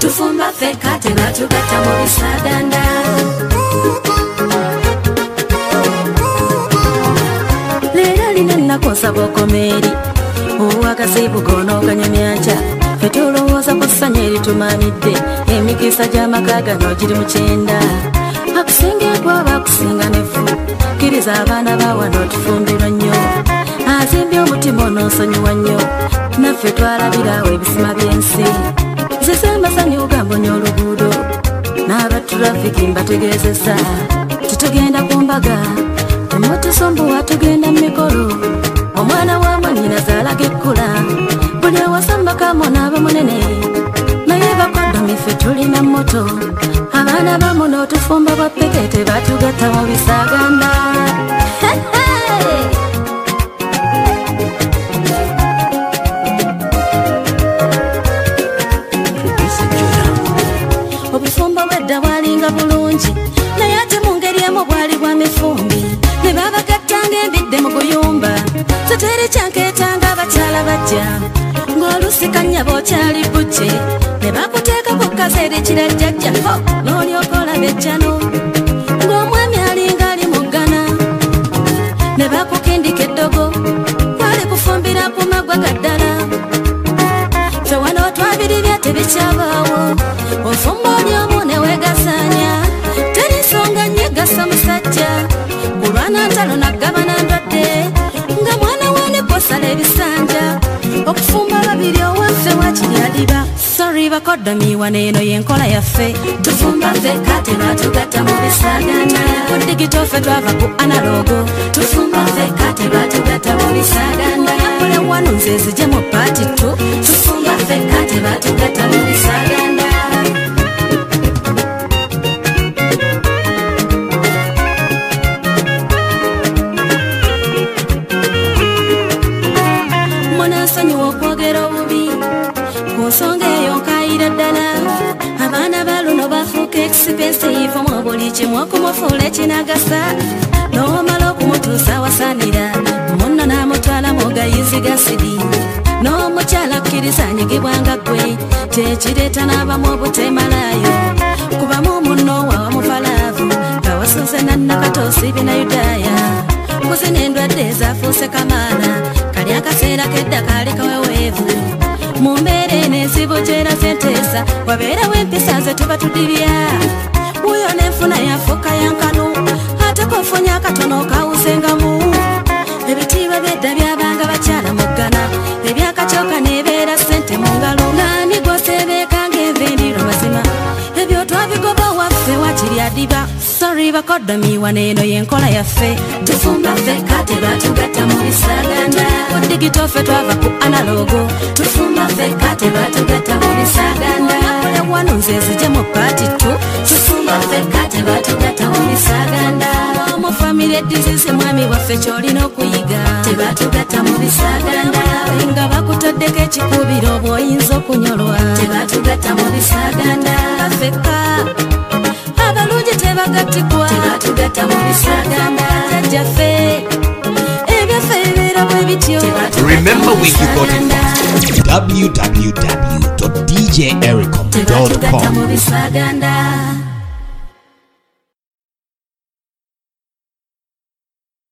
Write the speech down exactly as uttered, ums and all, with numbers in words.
tufumba feka tebatugatta mu bisaganda. Leero lino nnakosa bokomeri owakasibu gono kanyamyanca ffe tulowooza ku ssanya eritumanidde emikisa gy'amaka gano giri mu kyenda akusinga egwaba akusinga nefu kkiriza abaana bawano tufumbirwa nnyo azimbye omutima onoosonyiwa nnyo naffe twalabirawo ebisima by'ensi zisembasanya ogambonya oluguudo n'abaturafiki mbategeezesa titugenda ku mbaga temutusumbuwa tugenda mu mikolo omwana wa mwanyina zaalaga ekkula buli awasambakamu n'aba munene naye bakoddomi ffe tulina moto abaana bamu n'otufumba bwa peke tebatugatta mu bisaganda. Obufumba bwedda bwalinga bulungi naye ate mu ngeri emu bwali bwa mifumbi ne babagattanga embidde mu kuyumba sotere kyankeetanga abakyala bajja ng'olusikanya bw'okyali bujje ne bakuteeka ku kaseera ekirajjajja ho n'olyoka olaba ejjano ng'omwami alinga ali mu ggana ne bakukindika eddogo kwali kufumbira ku magwa gaddala ffe wano twabiribya tebikyabaawo ofumba oli omu ne weegasaanya teri nsonga nnyegasa musajja kulwana ntalo naggabana ndwadde nga mwana wane kwosala ebisanja okufumba babiri owaffe wakiryadiba sorry bakoddomi wano eno y'enkola yaffe tufumba ffeka tebatugatta mu bisaganda ku digito ffe twava ku analogo tufumba ffeka tebatugatta mu bisaganda yakole wano nze zije mu paati tu tufumba ffeka tebatugatta mu bisaganda. Monasonyiwa okwogera obubi ku nsonga eyo nkaayira ddala abaana baluno bafuuka expensive mu buli kimu okumufuula ekinagasa n'omala okumutuusa awasaanira munno n'amutwala mu gayizi gasidi n'omukyala akkiriza anyigibwanga ggwe kyekireeta n'abamu obutemalaayo kubamu munno wawa mufalaavu nga wasuze nannakatoosi bina yudaaya kuzina endwadde ezafuuse kamaala kali akaseera kedda kaali kaweweevu mu mbeera en'ensibu gyera senteesa wabeerawo empisa ze tuba tudibya wuyo n'enfuna yafuuka yankanu ate kofunya akatono kawusengamu ebitiibwa byedda byabanga bakyala mu ggana ebyakacooka n'ebeera ssente mu ngalo ng'ani gwoseebeekanga envendiiro mazima ebyo twabigoba waffe wakiryadiba sorry bakoddomi wano eno y'enkola yaffe tufumba ffeka tebatugatta mu bisaganda ku digito ffe twava ku analogo tufumba ffeka tebatugatta mu bisaganda yakole wano nze zije mu paati tu tufumba ffeka tebatugatta mu bisaganda mu famire edizisi mwami waffe kyolina okuyiga tebatugatta mu bisaganda nga bakutaddeko ekikubiro bw'oyinza okunyolwa tebatugatta mu bisaganda ffeka abalungi tebagattibwa tebatugatta mu bisaganda jjaffe ebyaffe bibeera bwe bityo. Remember where you got it from. w w w dot d j ericom dot com. Tebatugatta mu bisaganda.